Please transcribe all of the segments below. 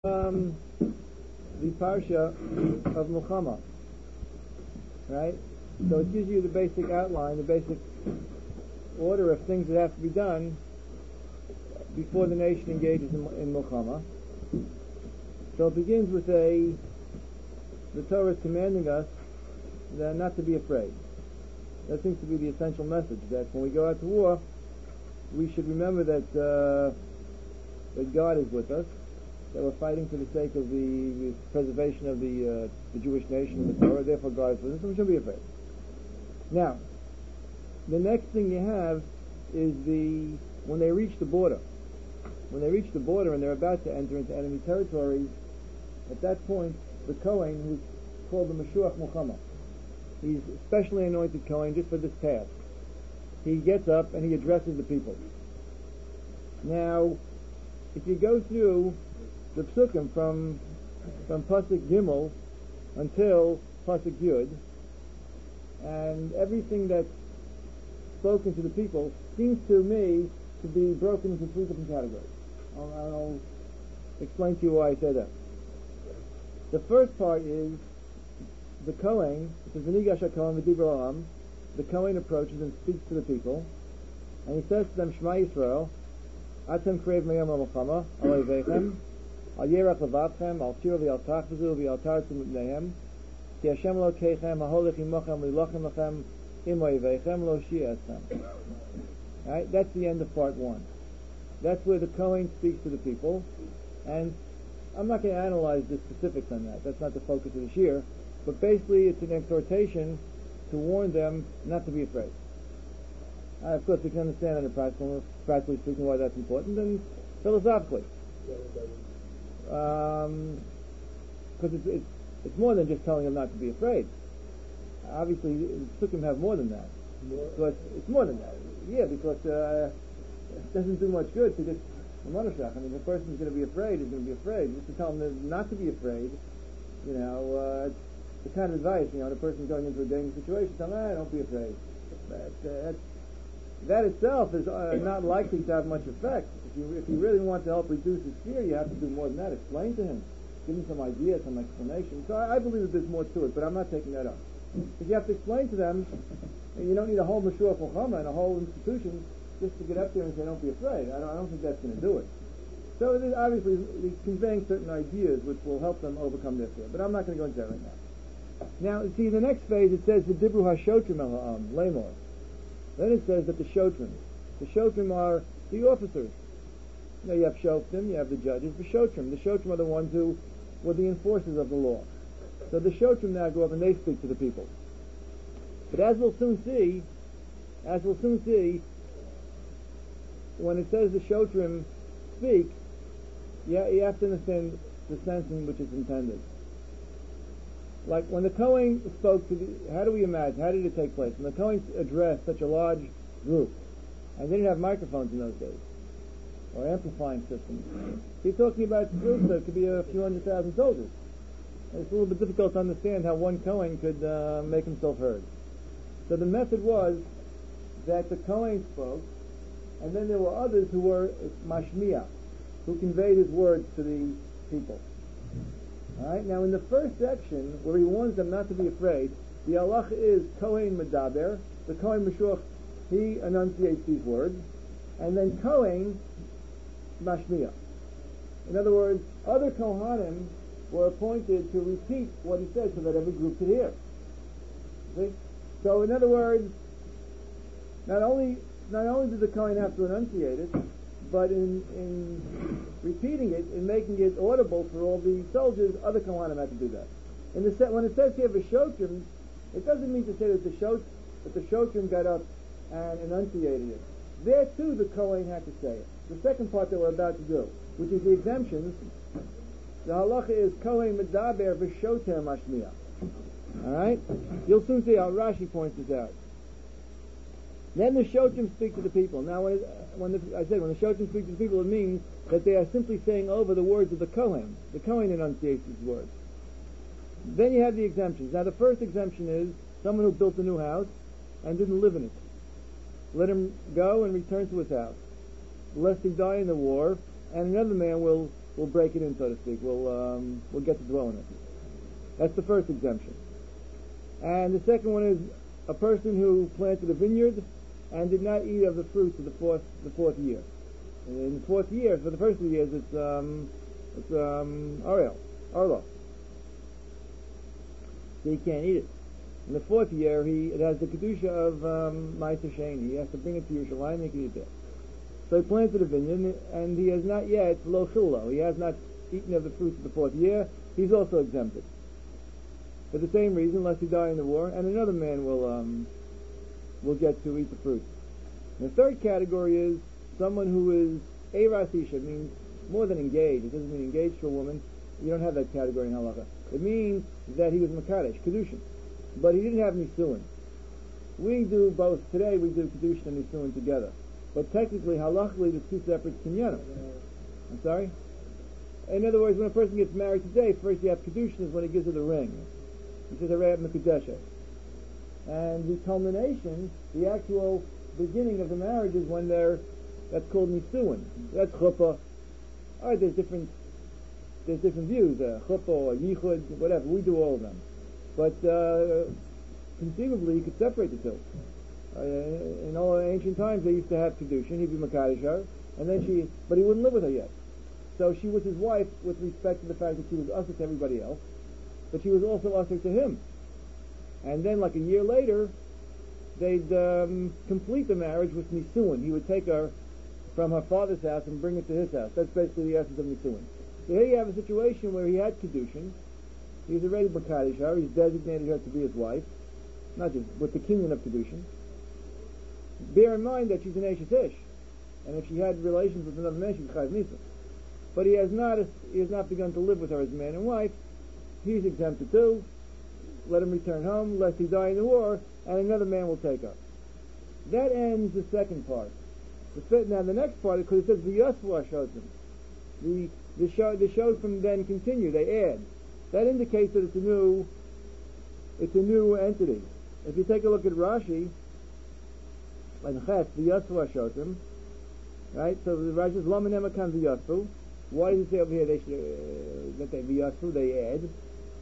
The parsha of Muhammad, right? So it gives you the basic outline, the basic order of things that have to be done before the nation engages in Muhammad. So it begins with the Torah is commanding us that not to be afraid. That seems to be the essential message, that when we go out to war, we should remember that God is with us, that we're fighting for the sake of the preservation of the Jewish nation and the Torah, therefore God is with us, and we shouldn't be afraid. Now, the next thing you have is when they reach the border. When they reach the border and they're about to enter into enemy territory, at that point, the Kohen, who's called the Mashuach Muhammad, he's specially anointed Kohen just for this task. He gets up and he addresses the people. Now, if you go through the psukim from Pasuk Gimel until Pasuk Yud, and everything that's spoken to the people seems to me to be broken into three different categories. I'll explain to you why I say that. The first part is the Kohen, which is V'nigash HaKohen V'dibur Ha'am. The Kohen approaches and speaks to the people, and he says to them, Shema Yisrael, Atem Krev Meyom HaMelchama, Al Oivechem, Al Yerach Levavchem, Al Tiro V'Al Tachvazu V'Al Tartzim Mipneihem, Ki Hashem Elokeichem, Haholech Imochem Lilochem Lachem, Im Oivechem Lo Shi'etzem. Right? That's the end of part one. That's where the Kohen speaks to the people, and I'm not going to analyze the specifics on that. That's not the focus of this year. But basically, it's an exhortation to warn them not to be afraid. Of course, we can understand under practically speaking why that's important, and philosophically. Because it's more than just telling them not to be afraid. Obviously, Sukkim have more than that. Because it's more than that. Yeah, because it doesn't do much good to just Manushach. I mean, the person's going to be afraid is going to be afraid. Just to tell them not to be afraid, it's the kind of advice, the person's going into a dangerous situation, tell them, don't be afraid. That itself is not likely to have much effect. If you really want to help reduce his fear, you have to do more than that. Explain to him. Give him some ideas, some explanation. So I believe that there's more to it, but I'm not taking that up. If you have to explain to them, you don't need a whole Mashuach Muhammad and a whole institution just to get up there and say, don't be afraid. I don't think that's going to do it. So it is obviously conveying certain ideas which will help them overcome their fear. But I'm not going to go into that right now. Now, see, the next phase, it says, V'dibru ha'shotrim el-ha'am, lemor. Then it says that the shotrim are the officers. You have shoftim, you have the judges, the shotrim are the ones who were the enforcers of the law. So the shotrim now go up and they speak to the people. But as we'll soon see, when it says the shotrim speak, you have to understand the sense in which it's intended. Like when the Kohen spoke how do we imagine, how did it take place? When the Kohen addressed such a large group, and they didn't have microphones in those days, or amplifying systems, he's talking about groups that could be a few 100,000 soldiers. And it's a little bit difficult to understand how one Kohen could make himself heard. So the method was that the Kohen spoke, and then there were others who were mashmiya, who conveyed his words to the people. Alright, now in the first section, where he warns them not to be afraid, the halacha is Kohen Medaber, the Kohen Mashuach, he enunciates these words, and then Kohen Mashmiya. In other words, other Kohanim were appointed to repeat what he said so that every group could hear. See? So in other words, not only did the Kohen have to enunciate it, but in repeating it, in making it audible for all the soldiers, other Kohanim had to do that. When it says here V'shotrim, it doesn't mean to say that the Shotrim got up and enunciated it. There too the Kohen had to say it. The second part that we're about to do, which is the exemptions, the halacha is Kohen Medaber V'shoter Mashmiya. Alright? You'll soon see how Rashi points this out. Then the Shotrim speak to the people. Now, when the Shotrim speak to the people, it means that they are simply saying over the words of the Kohen. The Kohen enunciates these words. Then you have the exemptions. Now, the first exemption is someone who built a new house and didn't live in it. Let him go and return to his house, lest he die in the war, and another man will we'll break it in, so to speak. We'll get to dwell in it. That's the first exemption. And the second one is a person who planted a vineyard and did not eat of the fruits of the fourth year. And in the fourth year, for the first 2 years, it's Arlo. So he can't eat it. In the fourth year, it has the kedusha of Ma'aser Sheni. He has to bring it to Yerushalayim and he can eat it. So he planted a vineyard, and he has not yet lo chillo. He has not eaten of the fruits of the fourth year. He's also exempted for the same reason, unless he die in the war, and another man will get to eat the fruit. And the third category is someone who is Eiras Isha, means more than engaged. It doesn't mean engaged to a woman. You don't have that category in Halacha. It means that he was Makadesh, Kedushin. But he didn't have Nisuin. We do both. Today we do Kedushin and Nisuin together. But technically, halachically, there's two separate kinyanim. I'm sorry? In other words, when a person gets married today, first you have Kedushin is when he gives her the ring. He says, Arei Mekudeshet. And the culmination, the actual beginning of the marriage is when that's called Nisuin. That's Chuppah. Alright, there's different views, Chuppah or Yichud, whatever. We do all of them. But conceivably, you could separate the two. In all ancient times, they used to have Kedushin. He'd be Makadesh her, and then but he wouldn't live with her yet. So she was his wife with respect to the fact that she was usher to everybody else, but she was also usher to him. And then, like a year later, they'd complete the marriage with Nisuin. He would take her from her father's house and bring her to his house. That's basically the essence of Nisuin. So here you have a situation where he had Kedushin. He's already Makadesh her. He's designated her to be his wife, not just with the kinyan of Kedushin. Bear in mind that she's an Eshes Ish, and if she had relations with another man, she's Chayav Misa. But he has not begun to live with her as man and wife. He's exempted too. Let him return home, lest he die in the war, and another man will take her. That ends the second part. Now the next part, because it says V'yosvu Hashotim, the Shotim then continue. They add. That indicates that it's a new entity. If you take a look at Rashi, and Chet, V'yosvu Hashotim, right? So the Rashi says Lama Nemakan V'yosvu. Why does it say over here that they V'yosvu? They add.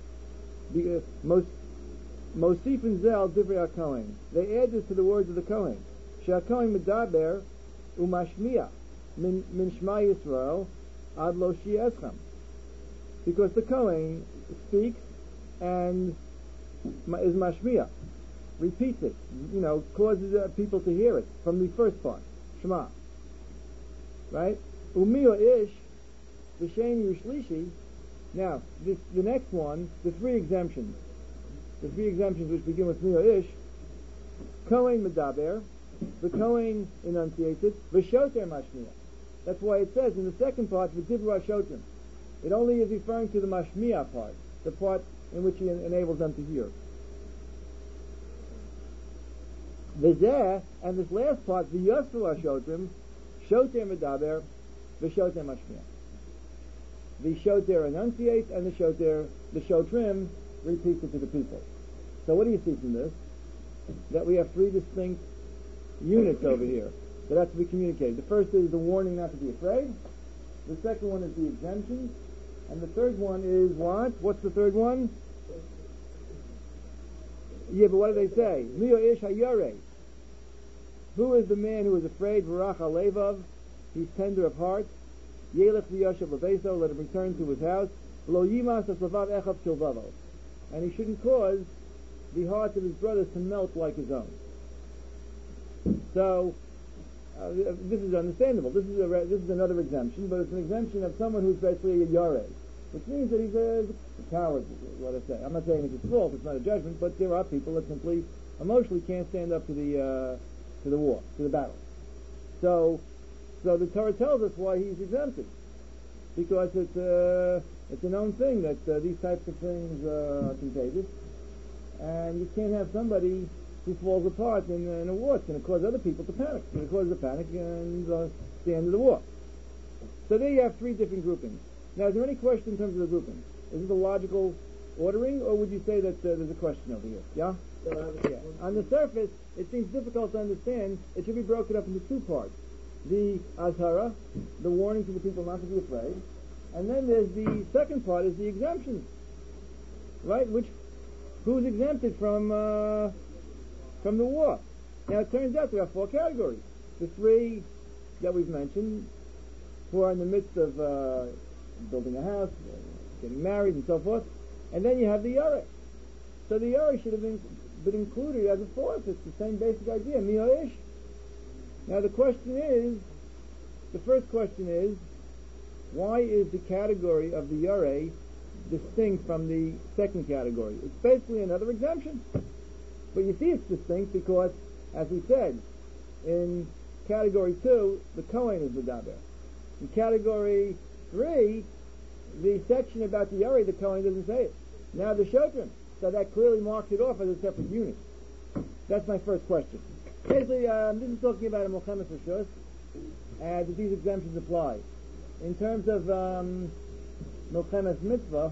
Mosifin Zel Divrei HaKohen. They add this to the words of the Kohen. She'HaKohen Medaber Umashmiya Min Shema Yisrael Ad Lo Shi'eschem. Because the Kohen speaks and is Mashmiya, repeats it, causes people to hear it from the first part, Shema. Right? Umiyo Ish V'Sheni Ushlishi. Now, the next one, the three exemptions which begin with Miyo Ish, Kohen Medaber, the Kohen enunciates it, V'Shoter Mashmiya. That's why it says in the second part, V'Divra Shotim. It only is referring to the Mashmiya part, the part in which he enables them to hear. V'Zeh, and this last part, V'Yosvu Hashotim, Shoter Medaber, V'Shoter Mashmiya. The Shoter enunciates, and the Shotrim repeats it to the people. So what do you see from this? That we have three distinct units over here that have to be communicated. The first is the warning not to be afraid. The second one is the exemptions. And the third one is what? What's the third one? Yeah, but what do they say? Miyo Ish Hayare. Who is the man who is afraid? V'rach Alevav. He's tender of heart. Yelech v'yashav l'beso, let him return to his house. Lo yimas aslavav echav kilvavo, and he shouldn't cause the hearts of his brothers to melt like his own. So this is understandable. This is another exemption, but it's an exemption of someone who's basically a yareh, which means that he's a coward. What I say, I'm not saying it's his fault. It's not a judgment, but there are people that simply emotionally can't stand up to the war, to the battle. So the Torah tells us why he's exempted, because it's a known thing that these types of things are contagious, and you can't have somebody who falls apart in a war. It's going to cause other people to panic. It's going to cause a panic, and it's the end of the war. So there you have three different groupings. Now, is there any question in terms of the groupings? Is it a logical ordering, or would you say that there's a question over here? Yeah? Yeah. On the surface, it seems difficult to understand. It should be broken up into two parts. The Azhara, the warning to the people not to be afraid, And then there's the second part is the exemptions, right? Who's exempted from the war? Now it turns out there are 4 categories. The 3 that we've mentioned, who are in the midst of building a house, getting married, and so forth. And then you have the Yareh. So the Yareh should have been included as a 4th. It's the same basic idea, Mi'oish. Now the first question is, why is the category of the Yareh distinct from the second category? It's basically another exemption. But you see it's distinct because, as we said, in category 2, the Kohen is the Daber. In category 3, the section about the Yareh, the Kohen doesn't say it. Now the Shotrim, so that clearly marks it off as a separate unit. That's my first question. Basically, this is talking about a Mochemes Rishus, and these exemptions apply. In terms of Mochemes Mitzvah,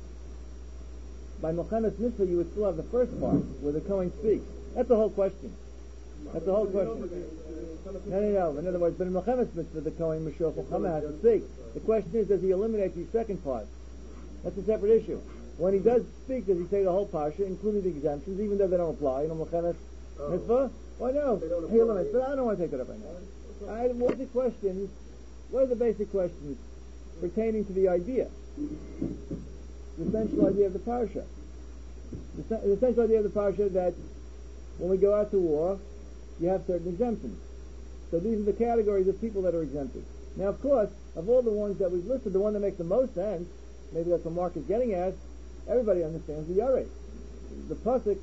by Mochemes Mitzvah you would still have the first part, where the Kohen speaks. That's the whole question. That's the whole question. No. In other words, but in Mochemes Mitzvah, the Kohen Meshach Mochama has to speak. The question is, does he eliminate the second part? That's a separate issue. When he does speak, does he say the whole Parsha, including the exemptions, even though they don't apply? Mochemes Mitzvah? Why no? He eliminates. But I don't want to take that up right now. What are the basic questions pertaining to the idea? The essential idea of the Parsha. The essential idea of the Parsha that when we go out to war, you have certain exemptions. So these are the categories of people that are exempted. Now, of course, of all the ones that we've listed, the one that makes the most sense, maybe that's what Mark is getting at, everybody understands the Yareh. The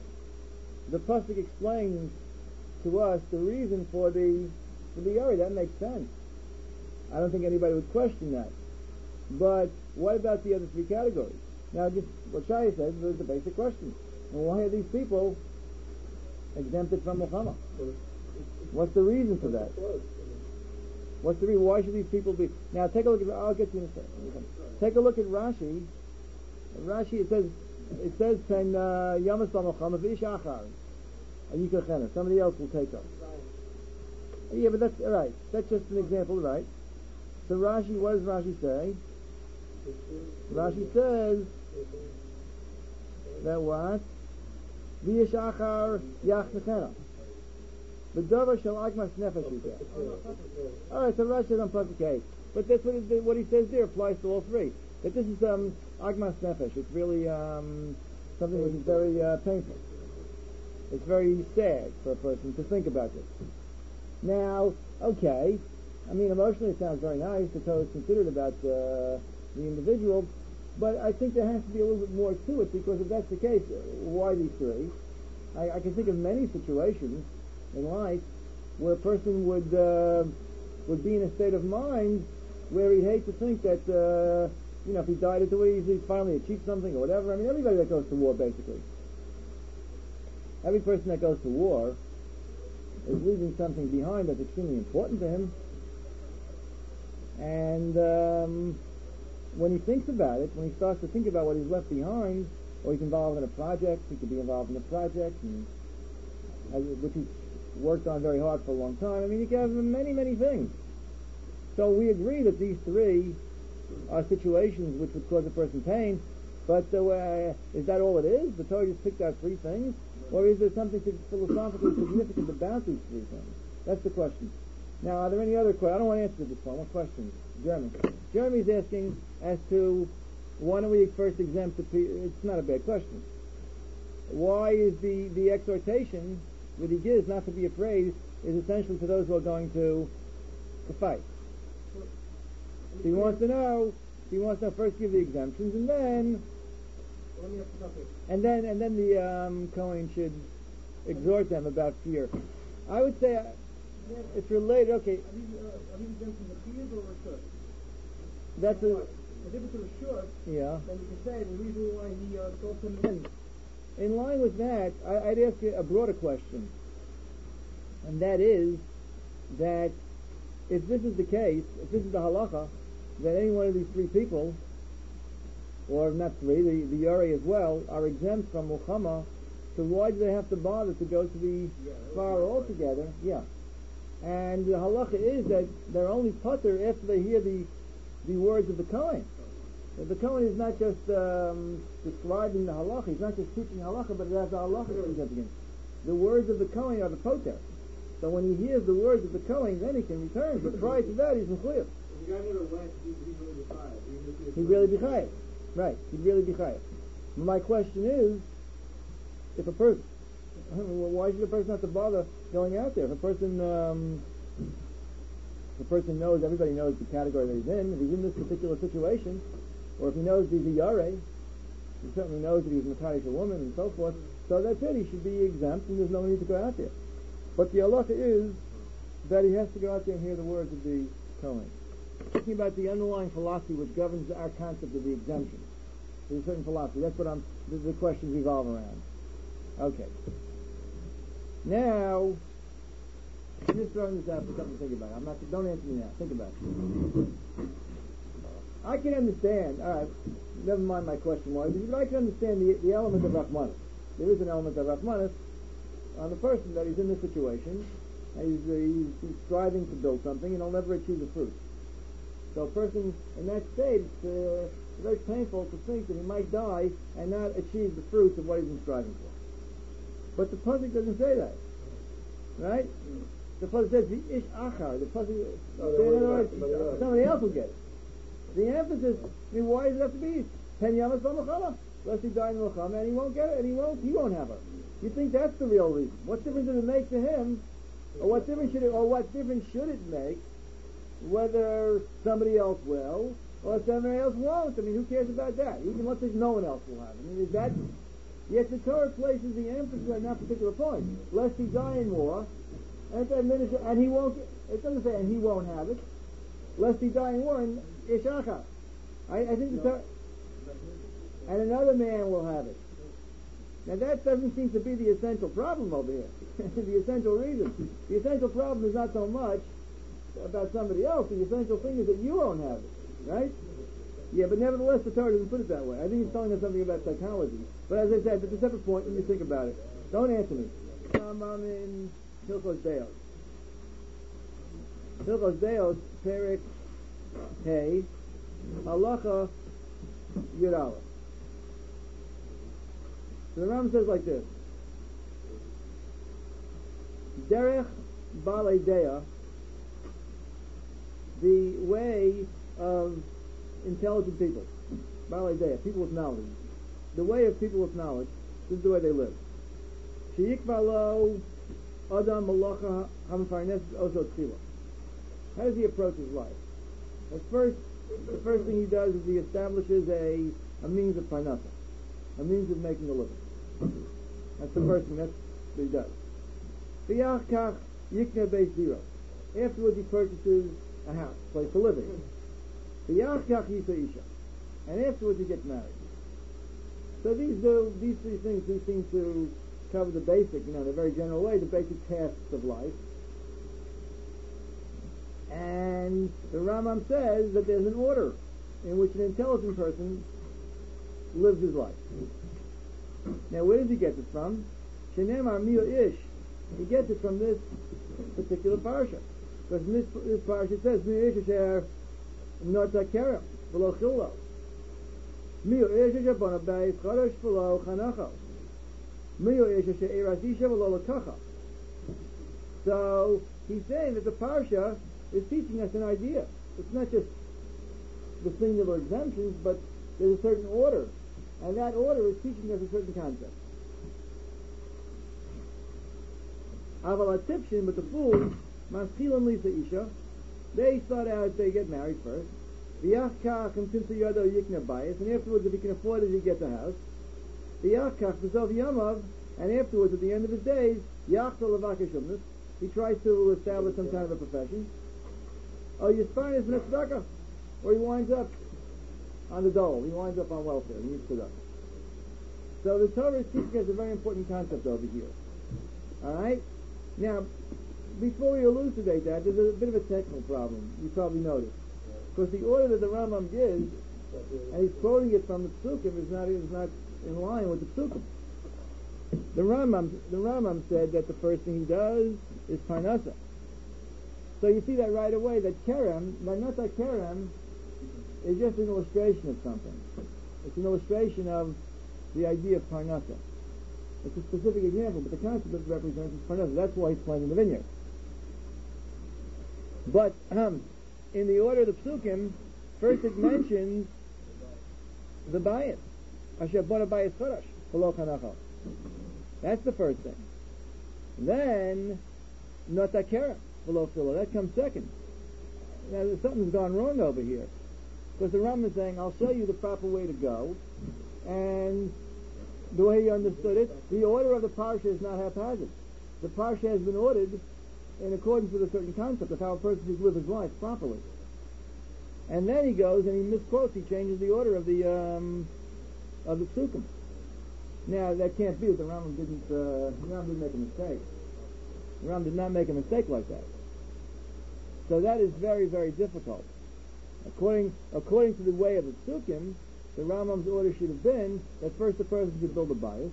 Pasuk explains to us the reason for the Yareh. That makes sense. I don't think anybody would question that. But what about the other 3 categories? Now, just what Shaya says is the basic question. Well, why are these people exempted from Muhammad? What's the reason for that? What's the reason? Why should these people be? Now, take a look at. I'll get to you in a second. Take a look at Rashi. Rashi, it says, "Pen Yamas Muhammad v'ish achar." Somebody else will take up. Yeah, but that's all right. That's just an example, right? So Rashi, what does Rashi say? Rashi says that what? V'ish achar yach. The davar shall agmas nefesh yikach. All right, so Rashi says on Pasuk K, but that's what he says there applies to all 3. That this is agmas nefesh. It's really something which is very painful. It's very sad for a person to think about this. Now, okay, I mean emotionally it sounds very nice. The Torah is considered about the individual, but I think there has to be a little bit more to it, because if that's the case, why these 3? I can think of many situations in life where a person would be in a state of mind where he'd hate to think that if he died at the way he's finally achieved something or whatever. I mean, everybody that goes to war, basically, every person that goes to war is leaving something behind that's extremely important to him. And when he thinks about it, when he starts to think about what he's left behind, or he's involved in a project, he could be involved in a project which he's worked on very hard for a long time. I mean, you can have many, many things. So we agree that these 3 are situations which would cause a person pain, but is that all it is? The Torah just picked out 3 things? Or is there something philosophically significant about these 3 things? That's the question. Now, are there any other questions? I don't want to answer this one. What questions? Jeremy. Jeremy's asking as to why don't we first exempt the people? It's not a bad question. Why is the exhortation that he gives not to be afraid is essentially to those who are going to fight? So he wants to know first give the exemptions, and then the Kohen should exhort them about fear. I would say it's related. Okay, are these exemptions a fear or a shut? That's a. If it's a shut, yeah. Then you can say the reason why he told him. In line with that, I'd ask you a broader question, and that is that if this is the case, if this is the halacha, that any one of these 3 people, or not 3, the Yareh as well, are exempt from Muhammad, so why do they have to bother to go to the far altogether? Yeah. And the halacha is that they're only putter after they hear the words of the Kohen. The Kohen is not just describing the halacha, he's not just teaching halacha, but it has the halacha significance. The words of the Kohen are the poter. So when he hears the words of the Kohen, then he can return. But prior to that, he's mechuyev. The guy never went, he's really defied. He'd really be chayav. Right, he'd really be chayav. My question is, if a person, why should a person have to bother going out there? If a person knows, everybody knows the category that he's in, if he's in this particular situation, or if he knows he's a yare, he certainly knows that he's Makadosh a woman and so forth, so that's it, he should be exempt and there's no need to go out there. But the halacha is that he has to go out there and hear the words of the Kohen. Talking about the underlying philosophy which governs our concept of the exemption. There's a certain philosophy. That's what the questions revolve around. Okay. Now, I'm just throwing this out for something to think about. Don't answer me now. Think about it. I can understand, never mind my question was, but I can understand the element of Rahmanis. There is an element of Rahmanis on the person that he's in this situation, and he's striving to build something, and he'll never achieve the fruit. So a person in that state, it's very painful to think that he might die and not achieve the fruits of what he's been striving for. But the pasuk doesn't say that, right? The pasuk says the ish achar. The pasuk, somebody else will get it. The emphasis. Why does it have to be 10 yamas b'machama? Lest he die in the machama and he won't get it, and he won't have her. You think that's the real reason? What difference does it make to him, or what difference should it make whether somebody else will or somebody else won't? I mean, who cares about that? Even let's say no one else will have it. I mean, is that? Yet the Torah places the emphasis on that particular point, lest he die in war, and he won't. It doesn't say and he won't have it, lest he die in war. And Ishacha, I think the Torah, and another man will have it. Now that doesn't seem to be the essential problem over here. The essential reason. The essential problem is not so much about somebody else. The essential thing is that you won't have it, right? Yeah, but nevertheless, the Torah doesn't put it that way. I think it's telling us something about psychology. But as I said, it's a separate point when you think about it. Don't answer me. I'm in Hilchos Deos. Hilchos Deos, Perek Hey, Halacha Yud Aleph. So the Rambam says like this: Derech Balei Deah, the way of intelligent people, Balei Deah, people with knowledge. The way of people with knowledge, this is the way they live. Sheyikva lo Adam Malacha Hamafarnes Oso Tchila. How does he approach his life? The first thing he does is he establishes a means of parnasa, a means of making a living. That's the first thing. That's what he does. V'yachkach yikna beis zero. Afterwards, he purchases a house, a place to live in. V'yachkach yisa isha, and afterwards he gets married. So these three things do seem to cover the basic, in a very general way, the basic tasks of life. And the Rambam says that there's an order in which an intelligent person lives his life. Now, where does he get this from? Shenemar Mio Ish. He gets it from this particular parsha. Because in this parsha it says, Mio Ish asher nota kerem, v'lo chillo. Mio Ish asher bona beis chadash v'lo chanacho. Mio Ish asher eras isha v'lo lakacha. So, he's saying that the parsha is teaching us an idea. It's not just the singular exemptions, but there's a certain order. And that order is teaching us a certain concept. Aval atipshin, but the fools, maschilan lisa isha, they start out, they get married first. V'yachkach and tinsa yado yikna bayis, and afterwards, if he can afford it, he gets a house. V'yachkach b'zov yamav, and afterwards, at the end of his days, yachtal levakashumnus, he tries to establish some kind of a profession. Oh, Yisparnis Netzedakah, or he winds up on the dole. He winds up on welfare. He needs tzedakah. So the Torah is teaching us a very important concept over here. All right. Now, before we elucidate that, there's a bit of a technical problem. You probably noticed, because the order that the Rambam gives, and he's quoting it from the Psukim, is not in line with the Psukim. The Rambam said that the first thing he does is parnasa. So you see that right away, that kerem, not kerem, is just an illustration of something. It's an illustration of the idea of parnasa. It's a specific example, but the concept it represents is parnasa. That's why he's planting the vineyard. But in the order of the psukim, first it mentions the bayis. Asher bona bayis chodesh, v'lo chanachal. That's the first thing. Then, notakera, v'lo philo. That comes second. Now, something's gone wrong over here. Because the Rambam is saying, I'll show you the proper way to go, and the way he understood it, the order of the parsha is not haphazard. The parsha has been ordered in accordance with a certain concept of how a person should live his life properly. And then he goes and he misquotes, he changes the order of the psukim. Now, that can't be that the Rambam didn't make a mistake. The Rambam did not make a mistake like that. So that is very, very difficult. According to the way of the psukim, the Rambam's order should have been that first the person should build a bias.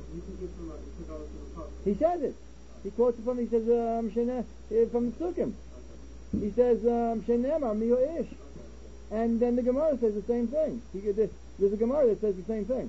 He says it. He quotes it from, he says, from the psukim. He says, Shenemar miyo ish. And then the Gemara says the same thing. There's a Gemara that says the same thing.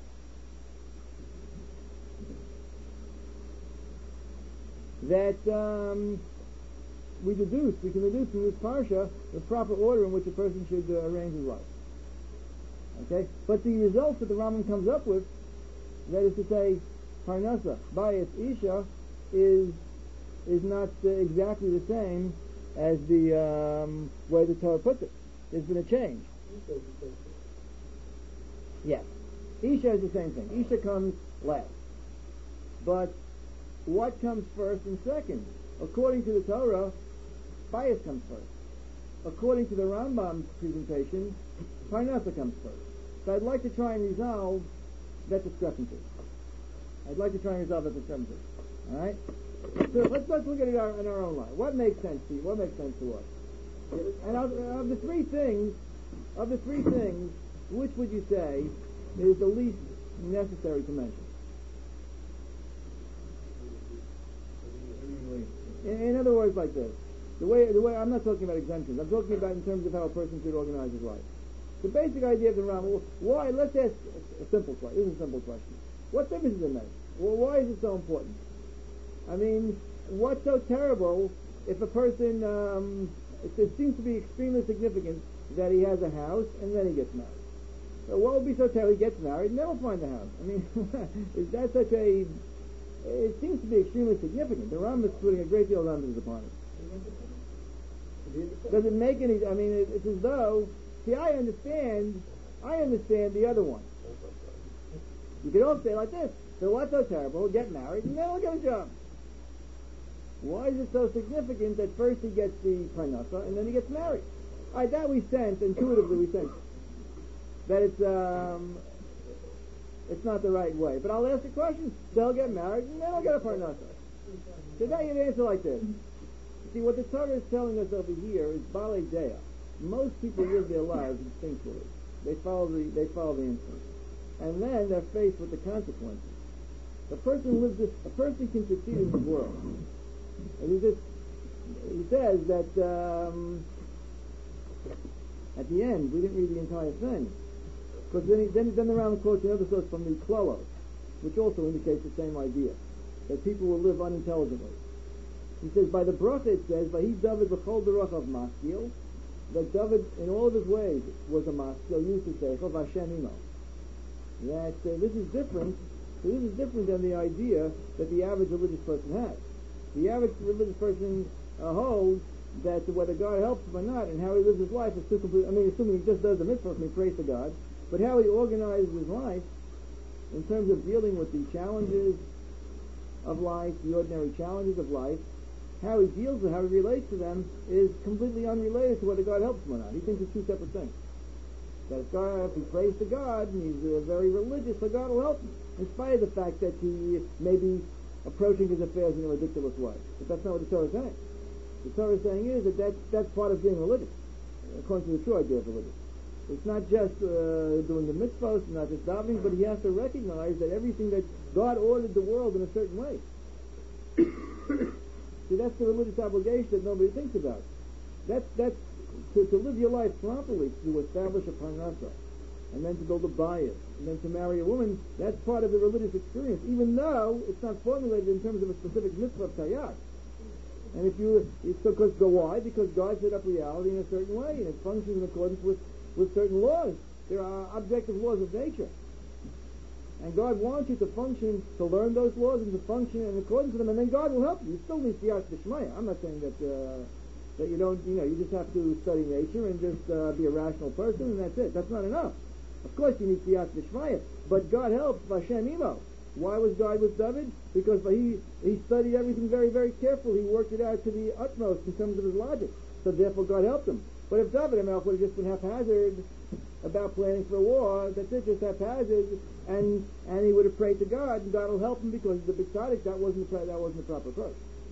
That we can deduce from this parsha the proper order in which a person should arrange his life. Okay? But the results that the Rambam comes up with, that is to say, parnasa, bayis, isha, is not exactly the same as the way the Torah puts it. There's been a change. Yes. Isha is the same thing. Isha comes last. But what comes first and second? According to the Torah, bias comes first. According to the Rambam's presentation, parnasa comes first. So I'd like to try and resolve that discrepancy. All right? So let's look at it in our own life. What makes sense to you? What makes sense to us? And of the three things, which would you say is the least necessary to mention? In other words, like this. The way I'm not talking about exemptions. I'm talking about in terms of how a person should organize his life. The basic idea of the Rambam. Why? Let's ask a simple question. This is a simple question. What difference does it make? Well, why is it so important? I mean, what's so terrible if a person? It seems to be extremely significant that he has a house and then he gets married. So what would be so terrible? He gets married and never find the house. I mean, is that such a? It seems to be extremely significant. The Rambam is putting a great deal of emphasis upon it. Does it make any? I mean, it's as though. See, I understand the other one. You could all say like this: so what's so terrible? Get married and then he'll get a job. Why is it so significant that first he gets the parnasa and then he gets married? All right, that we sense intuitively. We sense that it's not the right way. But I'll ask the question: they'll get married and then I'll get a parnasa. So now you'd answer like this. See, what the Torah is telling us over here is balei dea. Most people live their lives instinctually. They follow the instinct, and then they're faced with the consequences. A person can succeed in the world. And he says that at the end, we didn't read the entire thing, because then the Rambam quotes another source from the Klolos, which also indicates the same idea, that people will live unintelligently. He says, by the bracha it says, Vahi David b'chol derech of maskil, that David, in all of his ways, was a maskil, used to say, Chov Hashem imo. That this is different than the idea that the average religious person has. The average religious person holds that whether God helps him or not, and how he lives his life is too complete. I mean, assuming he just does the mitzvah, he prays to God, but how he organizes his life in terms of dealing with the challenges of life, the ordinary challenges of life, how he deals with, how he relates to them, is completely unrelated to whether God helps him or not. He thinks it's two separate things. That if he prays to God and he's very religious, so God will help him, in spite of the fact that he may be approaching his affairs in a ridiculous way. But that's not what the Torah is saying. The Torah is saying is that's part of being religious, according to the true idea of religion. It's not just doing the mitzvahs, not just davening, but he has to recognize that everything that God ordered the world in a certain way. See, that's the religious obligation that nobody thinks about. That's to live your life properly, to establish a parnasa, and then to build a bias, and then to marry a woman, that's part of the religious experience, even though it's not formulated in terms of a specific mitzvah of tayyat. And it's because, why? Because God set up reality in a certain way, and it functions in accordance with certain laws. There are objective laws of nature. And God wants you to function, to learn those laws and to function in accordance with them, and then God will help you. You still need siyat d'shmaya. I'm not saying that you don't, you just have to study nature and just be a rational person and that's it. That's not enough. Of course you need siyat d'shmaya, but God helps, Vashem imo. Why was God with David? Because he studied everything very, very carefully. He worked it out to the utmost in terms of his logic. So therefore God helped him. But if David himself would have just been haphazard about planning for a war, that's it, just haphazard, and he would have prayed to God, and God will help him because the big tzaddik, that wasn't the proper approach.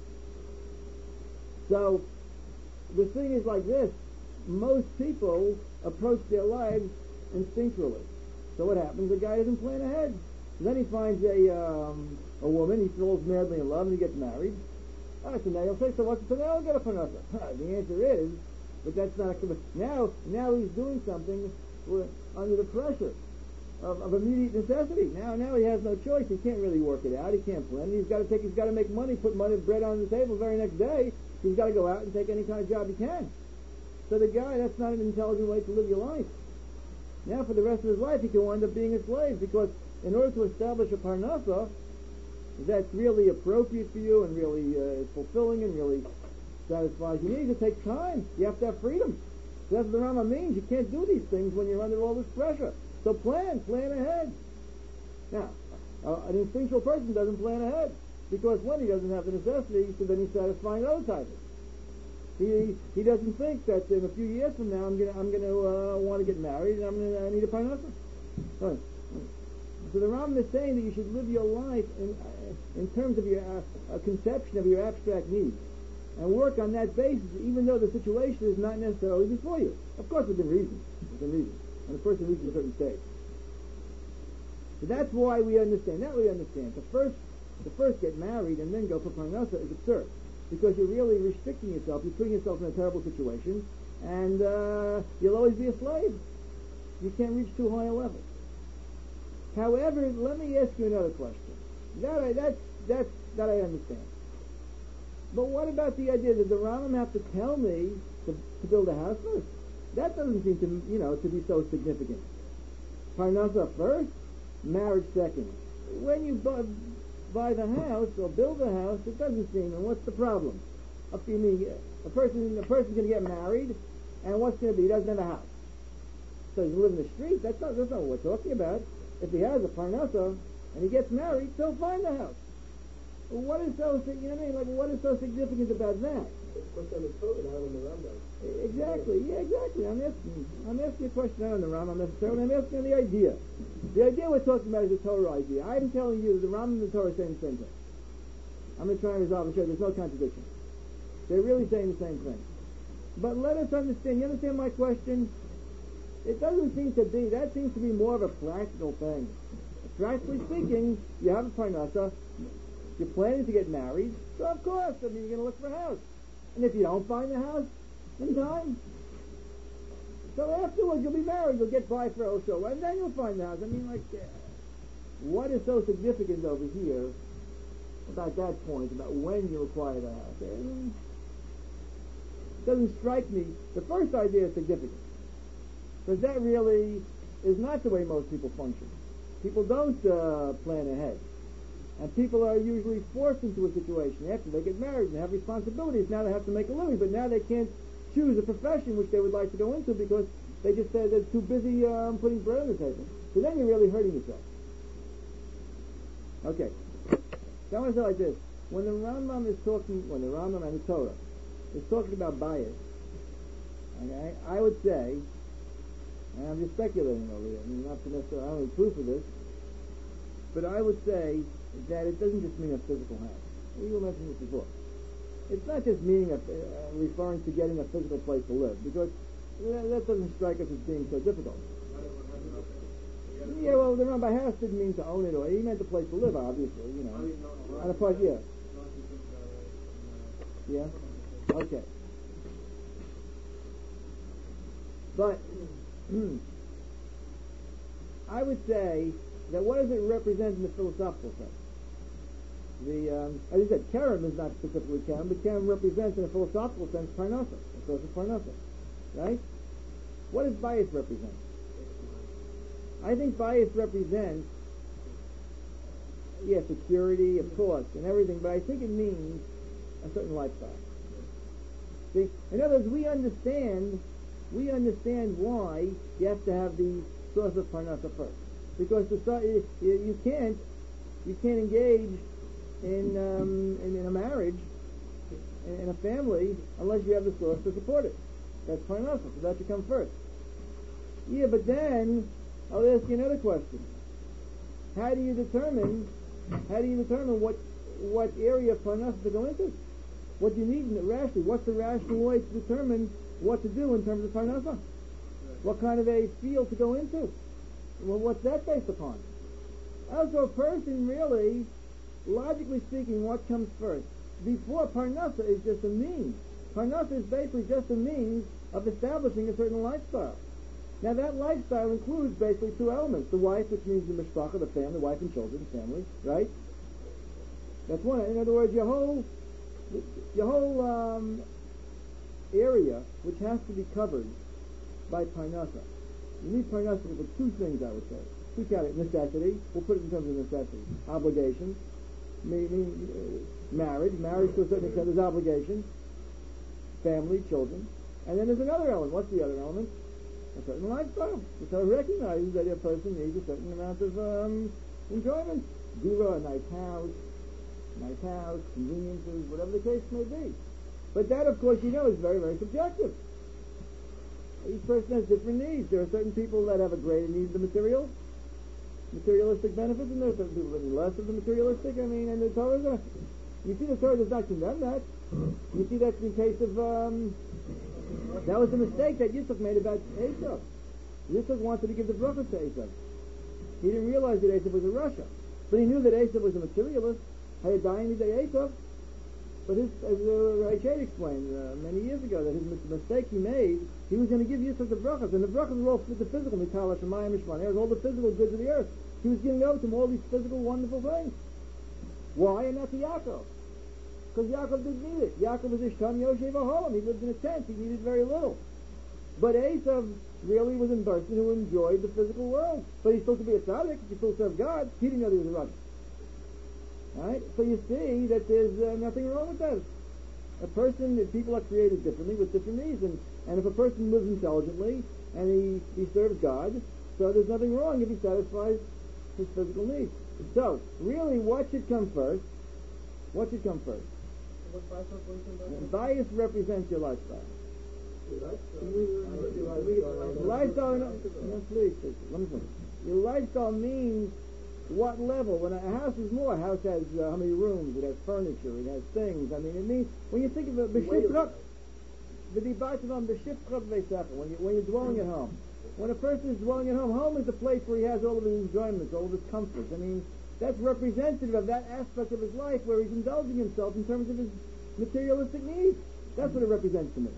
So the thing is like this: most people approach their lives instinctually. So what happens? The guy doesn't plan ahead. Then he finds a woman, he falls madly in love, and he gets married. So now he'll say, so what's the now I'll get a panasa? The answer is, but that's not a now he's doing something under the pressure of immediate necessity. Now he has no choice. He can't really work it out. He can't plan. He's got to make money, put bread on the table. The very next day, he's got to go out and take any kind of job he can. So the guy, that's not an intelligent way to live your life. Now for the rest of his life, he can wind up being a slave, because in order to establish a parnasa that's really appropriate for you and really is fulfilling and really satisfies your needs, it takes time. You have to have freedom. So that's what the Rama means. You can't do these things when you're under all this pressure. So plan ahead. Now, an instinctual person doesn't plan ahead, because when he doesn't have the necessity, so then he's satisfying other types. He doesn't think that in a few years from now I'm gonna want to get married and I need a parnasa. Right. So the Rambam is saying that you should live your life in terms of your conception of your abstract needs, and work on that basis, even though the situation is not necessarily before you. Of course, within reason, and the person reaches a certain stage. So that's why we understand. That we understand. To first get married and then go for parnasa is absurd, because you're really restricting yourself. You're putting yourself in a terrible situation, and you'll always be a slave. You can't reach too high a level. However, let me ask you another question. That I understand. But what about the idea that the Rambam have to tell me to build a house first? That doesn't seem to be so significant. Parnasa first, marriage second. When you buy the house or build the house, it doesn't seem. And what's the problem? You mean a person's going to get married, and what's going to be? He doesn't have a house, so he's living in the street. That's not what we're talking about. If he has a parnasa and he gets married, he'll find the house. What is so what is so significant about that? Exactly. Yeah, exactly. I'm asking a question not on the Rambam necessarily. I'm asking on the idea. The idea we're talking about is a Torah idea. I'm telling you that the Rambam and the Torah are saying the same thing. I'm going to try and resolve and show there's no contradiction. They're really saying the same thing. But let us understand. You understand my question? It doesn't seem to be. That seems to be more of a practical thing. Practically speaking, you have a parnasa. You're planning to get married, so of course, you're going to look for a house. And if you don't find the house in time, so afterwards you'll be married, you'll get by for also, and then you'll find the house. What is so significant over here about that point, about when you acquire the house? It doesn't strike me. The first idea is significant, because that really is not the way most people function. People don't plan ahead. And people are usually forced into a situation after they get married and have responsibilities. Now they have to make a living, but now they can't choose a profession which they would like to go into because they just say they're too busy putting bread on the table. So then you're really hurting yourself. Okay. So I want to say like this. When the Rambam and the Torah is talking about bias, okay, I would say, and I'm just speculating over here, not to necessarily, I don't have proof of this, but I would say that it doesn't just mean a physical house. You mentioned this before. It's not just meaning referring to getting a physical place to live, because that doesn't strike us as being so difficult. Yeah, well, the Rambam house didn't mean to own it, or he meant a place to live, obviously, And a place, yeah. Yeah? Okay. But I would say that what does it represent in the philosophical sense? As I said, Kerem is not specifically Kerem, but Kerem represents in a philosophical sense Parnasa, a source of Parnasa, right? What does bias represent? I think bias represents, security, of course, and everything, but I think it means a certain lifestyle. See, in other words, we understand why you have to have the source of Parnasa first, because you can't engage in a marriage, in a family, unless you have the source to support it. That's Parnasa, so that should come first. Yeah, but then I'll ask you another question. How do you determine what area of Parnasa to go into? What do you need rationally? What's the rational way to determine what to do in terms of Parnasa? What kind of a field to go into? Well, what's that based upon? Also, a person really, logically speaking, what comes first? Before Parnasa is just a means. Parnasa is basically just a means of establishing a certain lifestyle. Now that lifestyle includes basically two elements. The wife, which means the mishpacha, the family, wife and children, family, right? That's one. In other words, your whole area, which has to be covered by Parnasa. You need Parnasa for two things, I would say. Two categories. Necessity, we'll put it in terms of necessity. Obligation, meaning marriage to a certain extent is obligation. Family, children. And then there's another element. What's the other element? A certain lifestyle. So it recognizes that a person needs a certain amount of enjoyment. Gula, a nice house, conveniences, whatever the case may be. But that, of course, is very, very subjective. Each person has different needs. There are certain people that have a greater need of the materialistic benefits, and there are certain people that need less of the materialistic. And the Torah, you see the Torah does not condemn that. You see that's in the case of, that was the mistake that Yitzchak made about Esav. Yitzchak wanted to give the brachas to Esav. He didn't realize that Esav was a Rasha. But he knew that Esav was a materialist, had a dying day Esav. But as Rashid explained many years ago, that his mistake he made, he was going to give Yitzchak the brachas, and the brachas were all for the physical, Mikala, Shemayim, Mishman. It was all the physical goods of the earth. He was giving over to him all these physical, wonderful things. Why? And not to Yaakov. Because Yaakov didn't need it. Yaakov was Ishtam Yoshev Aholam. He lived in a tent. He needed very little. But Esav really was a person who enjoyed the physical world. But he's supposed to be a tzaddik. He still serve God. He didn't know that he was a Russian. Right? So you see that there's nothing wrong with that. People are created differently with different needs. And if a person lives intelligently and he serves God, so there's nothing wrong if he satisfies his physical needs. So, really, what should come first? What should come first? Bias represents your lifestyle. Lifestyle, no, please, let me finish. Your lifestyle means what level. When a house is more, a house has how many rooms, it has furniture, it has things. It means, when you think of it, when you're dwelling at home. When a person is dwelling at home, home is the place where he has all of his enjoyments, all of his comforts. That's representative of that aspect of his life where he's indulging himself in terms of his materialistic needs. That's what it represents to me.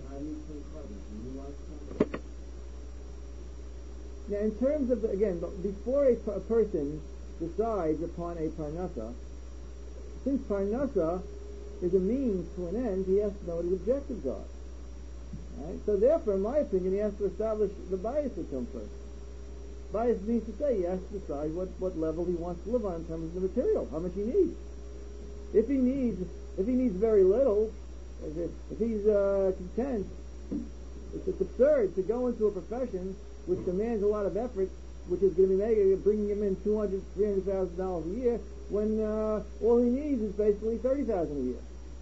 Now, in terms of, before a person decides upon a Parnasa, since Parnasa is a means to an end, he has to know what his objectives are. Right? So therefore, in my opinion, he has to establish the bias that comes first. Bias means to say he has to decide what level he wants to live on in terms of the material, how much he needs. If he needs very little, if he's content, it's absurd to go into a profession which demands a lot of effort, which is going to be bringing him in $200,000, $300,000 a year, when all he needs is basically $30,000 a year.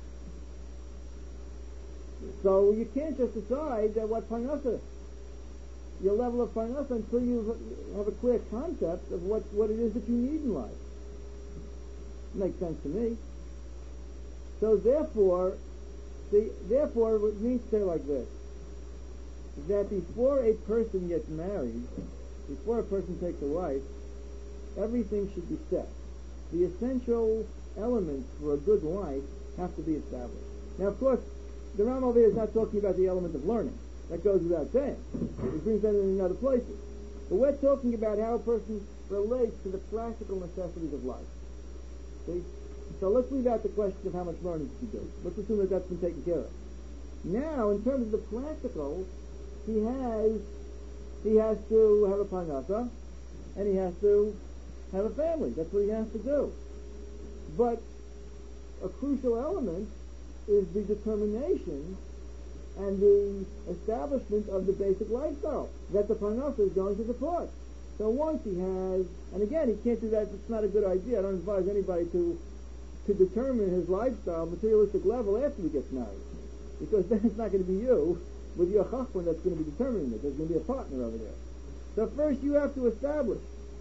So you can't just decide what Parnasa, your level of Parnasa, until you have a clear concept of what it is that you need in life. Makes sense to me. So therefore, it means to say like this, that before a person gets married, before a person takes a wife, everything should be set. The essential elements for a good life have to be established. Now, of course, the Ram over here is not talking about the element of learning. That goes without saying. It brings that in other places. But we're talking about how a person relates to the practical necessities of life. See? So let's leave out the question of how much learning he do. Let's assume that that's been taken care of. Now, in terms of the practical, he has to have a parnasa, and he has to have a family. That's what he has to do. But a crucial element is the determination and the establishment of the basic lifestyle that the parnasa is going to support. So once he has, and again, he can't do that. It's not a good idea. I don't advise anybody to determine his lifestyle, materialistic level after he gets married, because then it's not going to be you with your chachman that's going to be determining it. There's going to be a partner over there. So first you have to establish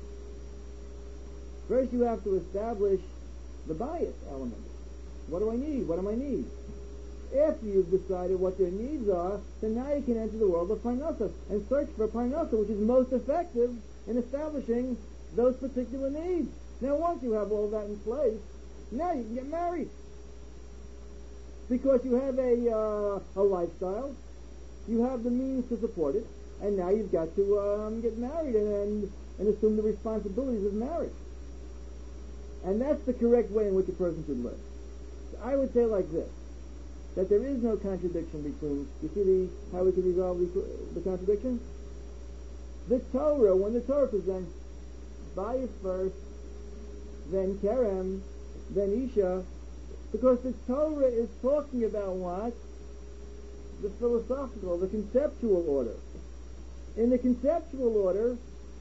the bias element. What do I need? What do I need? After you've decided what your needs are, then now you can enter the world of parnasa and search for parnasa, which is most effective in establishing those particular needs. Now once you have all that in place, now you can get married. Because you have a lifestyle, you have the means to support it, and now you've got to get married and assume the responsibilities of marriage. And that's the correct way in which a person should live. So I would say like this, that there is no contradiction between, you see how we can resolve the contradiction? The Torah, when the Torah presents bias first, then kerem, then isha, because the Torah is talking about what? The philosophical, the conceptual order. In the conceptual order,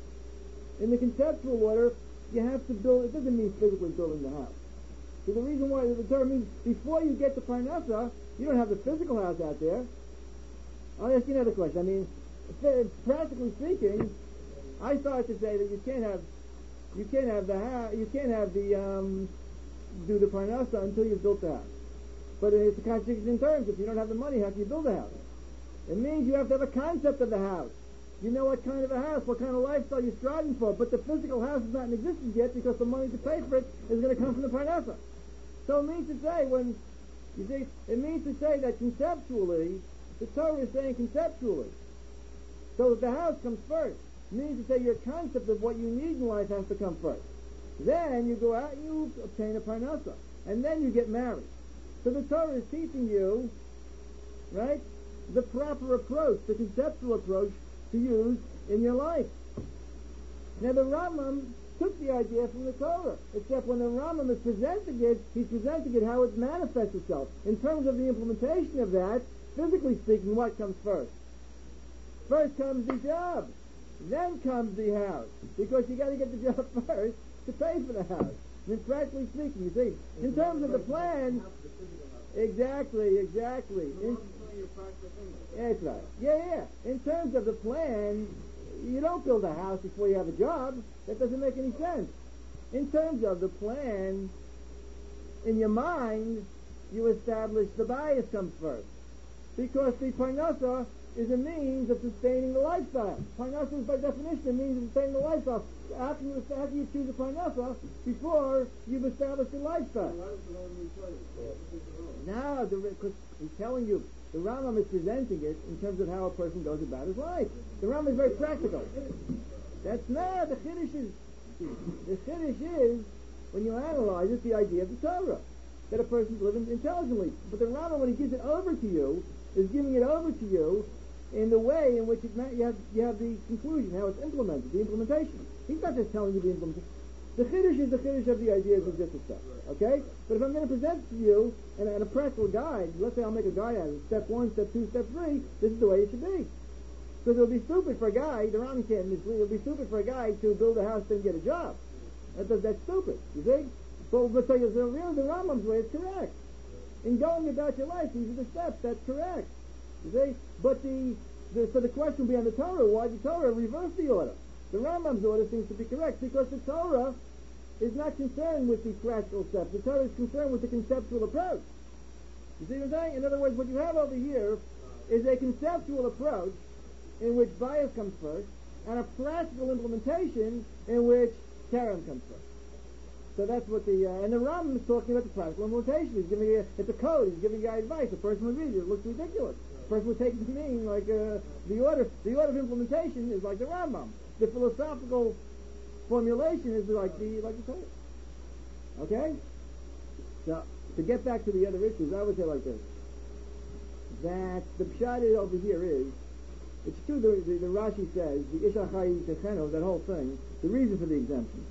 you have to build, it doesn't mean physically building the house. So the reason why the Torah means before you get to parnasa, you don't have the physical house out there. I'll ask you another question. I mean, practically speaking, I started to say that you can't have do the parnasa until you've built the house. But it's a contradiction in terms. If you don't have the money, how can you build a house? It means you have to have a concept of the house. You know what kind of a house, what kind of lifestyle you're striving for, but the physical house is not in existence yet because the money to pay for it is going to come from the parnasa. So it means to say that conceptually, the Torah is saying conceptually. So the house comes first. It means to say your concept of what you need in life has to come first. Then you go out and you obtain a parnasa. And then you get married. So the Torah is teaching you, right, the proper approach, the conceptual approach to use in your life. Now the Rambam took the idea from the Torah, except when the Rambam is presenting it, he's presenting it how it manifests itself. In terms of the implementation of that, physically speaking, what comes first? First comes the job, then comes the house, because you got to get the job first to pay for the house. I mean, practically speaking, you see, in terms of the plan, exactly. That's right. Yeah. In terms of the plan, you don't build a house before you have a job. That doesn't make any sense. In terms of the plan, in your mind, you establish the bias comes first. Because the parnasa is a means of sustaining the lifestyle. Parnasa is by definition a means of sustaining the lifestyle. How can you choose a parnasa before you've established a lifestyle? Now, because he's telling you, the Rambam is presenting it in terms of how a person goes about his life. The Rambam is very practical. That's not the Chiddush is. The Chiddush is, when you analyze it, the idea of the Torah, that a person's living intelligently. But the Rambam, when he gives it over to you, is giving it over to you in the way in which you have the conclusion, how it's implemented, the implementation. He's not just telling you the implementation. The Chiddush is the Chiddush of the ideas of this stuff, okay? But if I'm going to present to you and a practical guide, let's say I'll make a guide out of it, step 1, step 2, step 3, this is the way it should be. Because it would be stupid for a guy, the Rambam can't mislead, it would be stupid for a guy to build a house and get a job. That's stupid, you see? But so really the Rambam's way is correct. In going about your life, these are the steps, that's correct. You see? But so the question will be on the Torah, why the Torah reverse the order? The Rambam's order seems to be correct because the Torah is not concerned with the practical steps. The Torah is concerned with the conceptual approach. You see what I'm saying? In other words, what you have over here is a conceptual approach in which bias comes first and a practical implementation in which kerem comes first. So that's what and the Rambam is talking about the practical implementation. He's giving you, it's a code, he's giving you advice. A person would read it looks ridiculous. person would take it to mean like the order of implementation is like the Rambam. The philosophical formulation is like the Torah. Okay? So to get back to the other issues, I would say like this: that the pshat over here is, it's true. The Rashi says the Ishachai Techeno, that whole thing. The reason for the exemption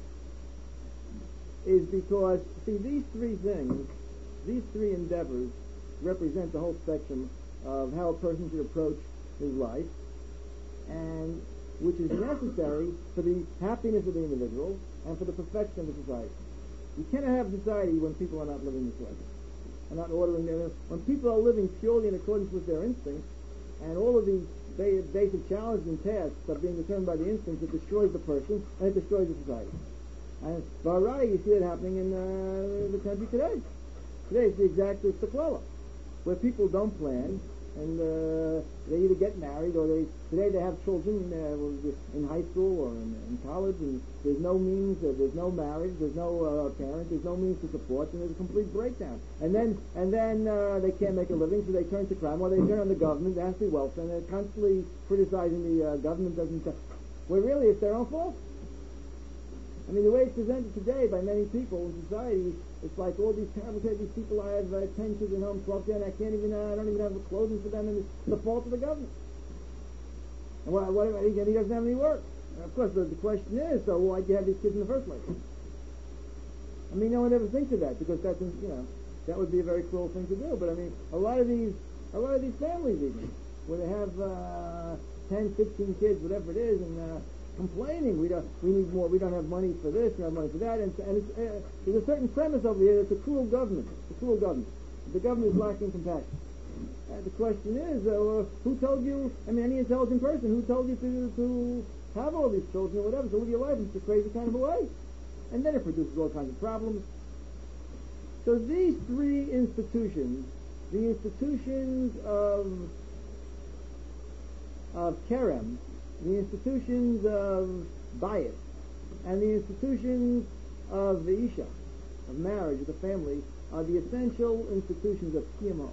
is because, see, these three things, these three endeavors, represent the whole spectrum of how a person should approach his life, and which is necessary for the happiness of the individual and for the perfection of the society. You cannot have society when people are not living this way, and not ordering their. When people are living purely in accordance with their instincts, and all of these basic challenges and tasks are being determined by the instincts, it destroys the person and it destroys the society. And Bahra'i, you see it happening in the country today. Today it's the exact sequela, where people don't plan, and they either get married or today they have children in high school or in college, and there's no means, there's no marriage, there's no parent, there's no means to support, and there's a complete breakdown. And then they can't make a living, so they turn to crime, or they turn on the government. There has to be welfare, and they're constantly criticizing the government doesn't. Well, really, it's their own fault. I mean, the way it's presented today by many people in society, it's like all these terrible people. I have 10 children home, 12 and I don't even have the clothing for them, and it's the fault of the government. And he doesn't have any work. And of course, the question is, so why'd you have these kids in the first place? I mean, no one ever thinks of that, because that's, that would be a very cruel thing to do. But I mean, a lot of these families even, where they have 10, 15 kids, whatever it is, and complaining, we need more, we don't have money for this, we don't have money for that, and there's a certain premise over here. It's a cruel government. The government is lacking compassion. The question is, who told you? I mean, any intelligent person, who told you to have all these children or whatever, to live your life in such a crazy kind of a way? And then it produces all kinds of problems. So these three institutions, the institutions of Kerem, the institutions of bias, and the institutions of the Isha, of marriage, of the family, are the essential institutions of Kiyama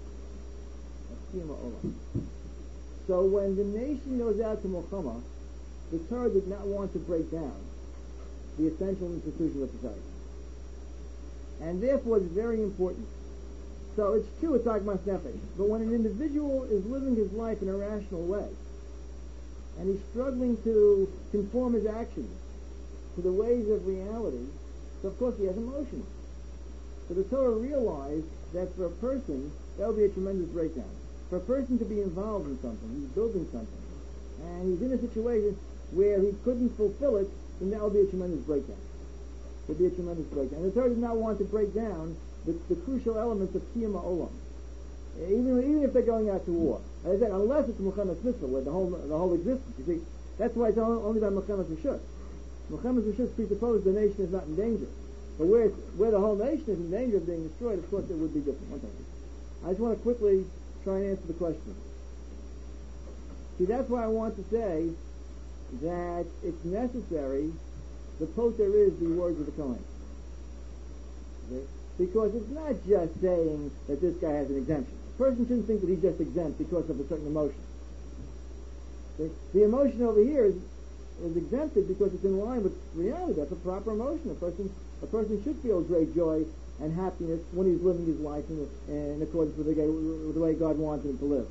Olam. So when the nation goes out to Milchama, the Torah did not want to break down the essential institutions of society. And therefore it's very important. So it's true, it's like Nefesh, but when an individual is living his life in a rational way, and he's struggling to conform his actions to the ways of reality, so of course he has emotions. So the Torah realized that for a person, that would be a tremendous breakdown. For a person to be involved in something, he's building something, and he's in a situation where he couldn't fulfill it, then that would be a tremendous breakdown. It would be a tremendous breakdown. And the Torah did not want to break down the crucial elements of Kiyama Olam. Even if they're going out to war. As I said, unless it's Muhammad's mitzvah, where the whole existence, you see, that's why it's only by Muhammad's Rishus. Muhammad's Rishus presupposes the nation is not in danger. But where the whole nation is in danger of being destroyed, of course it would be different. One thing. I just want to quickly try and answer the question. See, that's why I want to say that it's necessary, the poter is the words of the Kohen. Okay? Because it's not just saying that this guy has an exemption. A person shouldn't think that he's just exempt because of a certain emotion. Okay? The emotion over here is exempted because it's in line with reality. That's a proper emotion. A person should feel great joy and happiness when he's living his life in accordance with the way God wants him to live.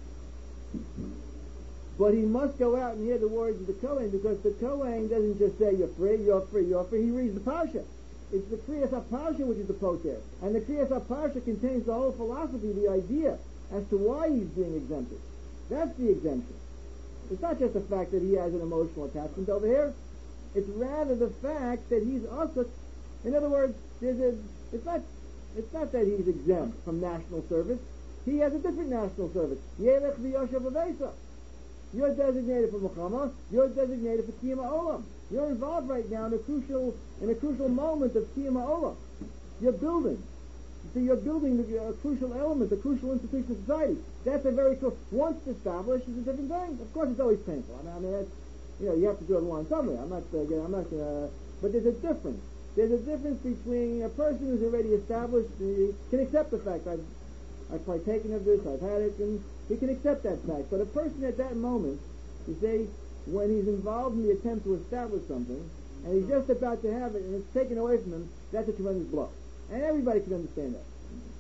But he must go out and hear the words of the Kohen, because the Kohen doesn't just say, you're free, you're free, you're free. He reads the Parsha. It's the Kriyas HaParsha which is the poter. And the Kriyas HaParsha contains the whole philosophy, the idea as to why he's being exempted. That's the exemption. It's not just the fact that he has an emotional attachment over here. It's rather the fact that he's also, in other words, it's not that he's exempt from national service. He has a different national service. Yelech v'yoshev avesa. You're designated for Milchama. You're designated for Kiyama Olam. You're involved right now in a crucial moment of Kiyama Olam. You're building. So you're building a crucial element, a crucial institution of society. That's a very cool. Once established, is a different thing. Of course, it's always painful. I mean, that's, you have to draw the line somewhere. I'm not gonna. But there's a difference. There's a difference between a person who's already established, can accept the fact. I've partaken of this, I've had it, and he can accept that fact. But a person at that moment, you see, when he's involved in the attempt to establish something, and he's just about to have it, and it's taken away from him, that's a tremendous blow. And everybody can understand that.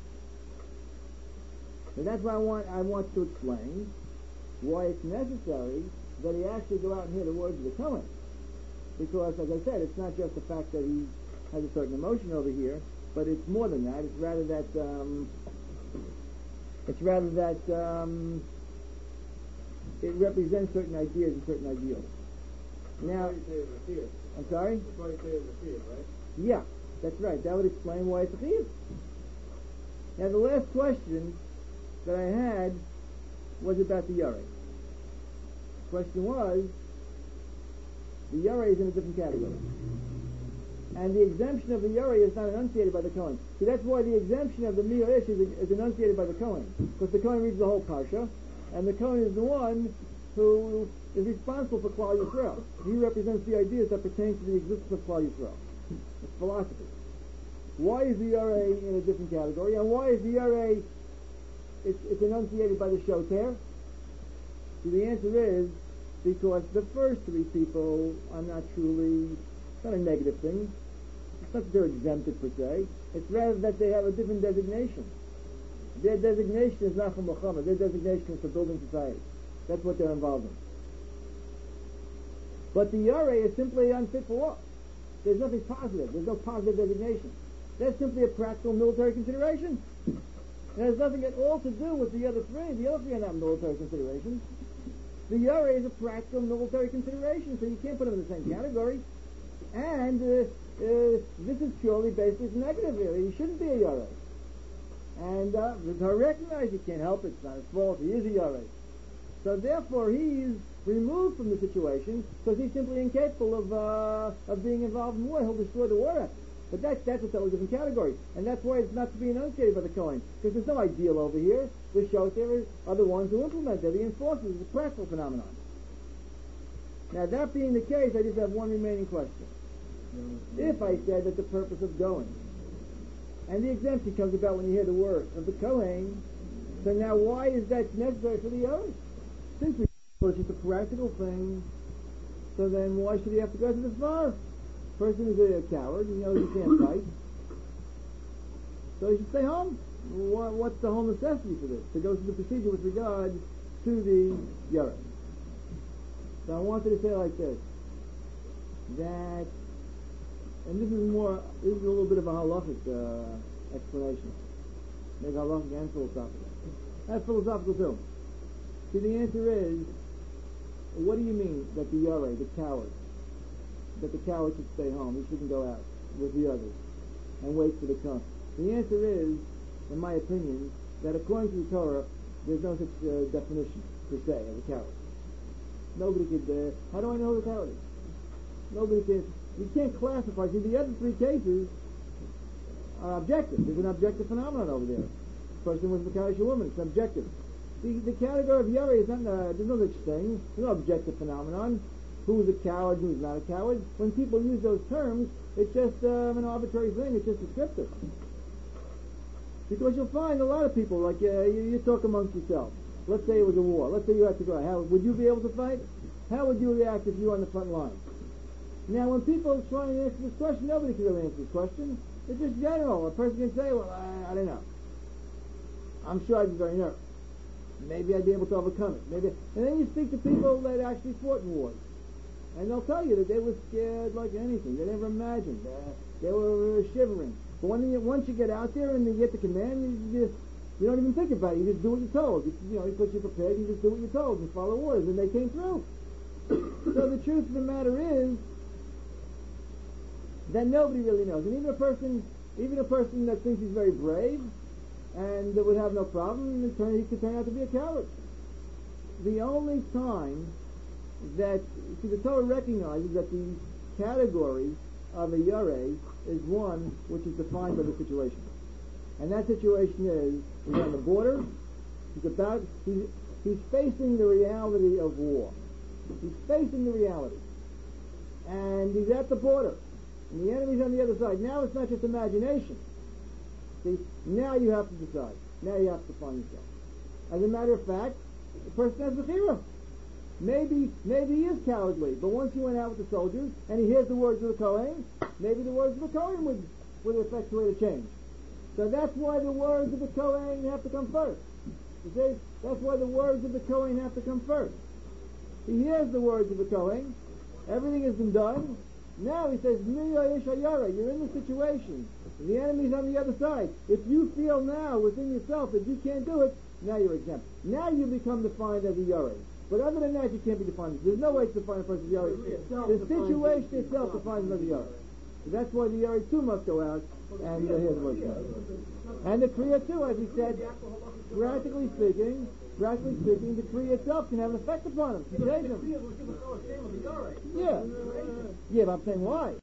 And that's why I want to explain why it's necessary that he actually go out and hear the words of the Kohen. Because, as I said, it's not just the fact that he has a certain emotion over here, but it's more than that. It's rather that it represents certain ideas and certain ideals. Now, I'm sorry? That's why you say it's a fear, right? Yeah, that's right. That would explain why it's a chiyuv. Now, the last question that I had was about the Yarei. The question was, the Yarei is in a different category. And the exemption of the Yarei is not enunciated by the Kohen. See, that's why the exemption of the Miyah Ish is enunciated by the Kohen. Because the Kohen reads the whole Parsha, and the Kohen is the one who is responsible for Klal Yisrael. He represents the ideas that pertain to the existence of Klal Yisrael. It's philosophy. Why is the Yarei in a different category? And why is the Yarei, it's enunciated by the Shoter? So the answer is, because the first three people are not truly, it's not a negative thing. It's not that they're exempted per se. It's rather that they have a different designation. Their designation is not for Muhammad. Their designation is for building society. That's what they're involved in. But the Yarei is simply unfit for war. There's nothing positive. There's no positive designation. That's simply a practical military consideration. It has nothing at all to do with the other three. The other three are not military considerations. The Yarei is a practical military consideration, so you can't put them in the same category. And this is purely based on negative, really. He shouldn't be a Yarei. And the Torah recognizes he can't help it. It's not his fault. He is a Yarei. So therefore, he's removed from the situation because he's simply incapable of being involved in war. He'll destroy the war effort. But that's a totally different category. And that's why it's not to be enunciated by the Kohen. Because there's no ideal over here. The Shoter are the ones who implement it. The enforcers. It's a practical phenomenon. Now, that being the case, I just have one remaining question. If I said that the purpose of going, and the exemption comes about when you hear the word of the Kohen, so now why is that necessary for the Yarei? Since it's just a practical thing, so then why should he have to go to the far? Person is a coward, he knows he can't fight, so he should stay home. What's the whole necessity for this? To go through the procedure with regard to the Yarei. So I wanted to say like this, that, and this is a little bit of a halachic explanation, maybe halachic and philosophical. That's philosophical too. See, the answer is, what do you mean that the Yarei, the coward should stay home? He shouldn't go out with the others and wait for the come. The answer is, in my opinion, that according to the Torah, there's no such definition per se of a coward. Nobody could. How do I know who the coward is? Nobody can. You can't classify. See, the other three cases are objective. There's an objective phenomenon over there. The person was the Kaddish woman. It's objective. The category of Yarei is not. There's no such thing. There's no objective phenomenon. Who's a coward? Who's not a coward? When people use those terms, it's just an arbitrary thing. It's just descriptive. Because you'll find a lot of people, like you talk amongst yourself. Let's say it was a war. Let's say you had to go. How would you be able to fight? How would you react if you were on the front line? Now, when people try and answer this question, nobody can really answer this question. It's just general. A person can say, well, I don't know. I'm sure I'd be very nervous. Maybe I'd be able to overcome it. Maybe. And then you speak to people that actually fought in wars. And they'll tell you that they were scared like anything. They never imagined. They were shivering. But once you get out there and you get the command, you don't even think about it. You just do what you're told. He puts you prepared. You just do what you're told and follow orders. And they came through. So the truth of the matter is that nobody really knows. And even a person that thinks he's very brave and that would have no problem, he could turn out to be a coward. The only time that, see, the Torah recognizes that the category of a Yarei is one which is defined by the situation. And that situation is, he's on the border, he's facing the reality of war. He's facing the reality. And he's at the border. And the enemy's on the other side. Now it's not just imagination. See, now you have to decide. Now you have to define yourself. As a matter of fact, the person has Bechira. Maybe he is cowardly, but once he went out with the soldiers and he hears the words of the Kohen, maybe the words of the Kohen would effectuate a change. So that's why the words of the Kohen have to come first. You see? That's why the words of the Kohen have to come first. He hears the words of the Kohen, everything has been done. Now he says, you're in the situation. The enemy's on the other side. If you feel now within yourself that you can't do it, now you're exempt. Now you become defined as a Yoreh. But other than that, you can't be defined. There's no way to define a person as Yoreh. The situation itself defines him as a Yoreh. So that's why the Yoreh too must go out and hear the words. And the Kriya too, as we said, practically speaking, the Kriya itself can have an effect upon him. Yeah. Yeah, but I'm saying why?